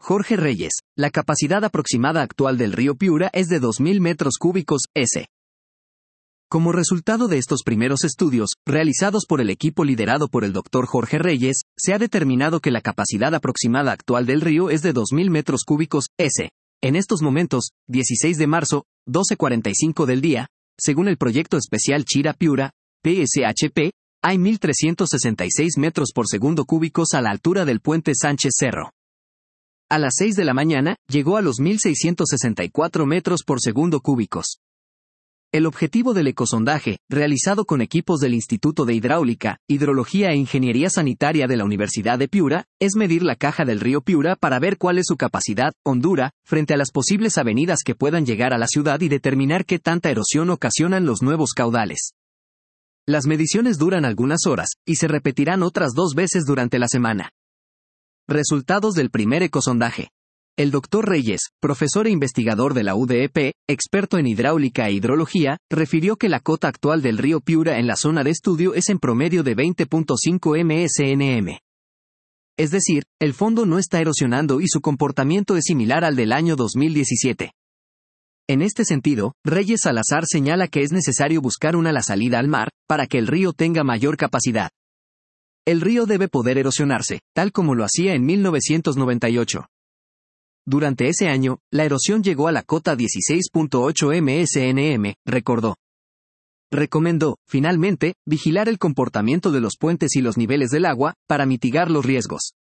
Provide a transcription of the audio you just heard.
Jorge Reyes, la capacidad aproximada actual del río Piura es de 2.000 metros cúbicos, s. Como resultado de estos primeros estudios, realizados por el equipo liderado por el Dr. Jorge Reyes, se ha determinado que la capacidad aproximada actual del río es de 2.000 metros cúbicos, s. En estos momentos, 16 de marzo, 12:45 del día, según el proyecto especial Chira-Piura, PSHP, hay 1.366 metros por segundo cúbicos a la altura del puente Sánchez Cerro. A las 6 de la mañana, llegó a los 1.664 metros por segundo cúbicos. El objetivo del ecosondaje, realizado con equipos del Instituto de Hidráulica, Hidrología e Ingeniería Sanitaria de la Universidad de Piura, es medir la caja del río Piura para ver cuál es su capacidad, hondura, frente a las posibles avenidas que puedan llegar a la ciudad y determinar qué tanta erosión ocasionan los nuevos caudales. Las mediciones duran algunas horas, y se repetirán otras 2 veces durante la semana. Resultados del primer ecosondaje. El Dr. Reyes, profesor e investigador de la UDEP, experto en hidráulica e hidrología, refirió que la cota actual del río Piura en la zona de estudio es en promedio de 20.5 msnm. Es decir, el fondo no está erosionando y su comportamiento es similar al del año 2017. En este sentido, Reyes Salazar señala que es necesario buscar la salida al mar, para que el río tenga mayor capacidad. El río debe poder erosionarse, tal como lo hacía en 1998. Durante ese año, la erosión llegó a la cota 16.8 msnm, recordó. Recomendó, finalmente, vigilar el comportamiento de los puentes y los niveles del agua, para mitigar los riesgos.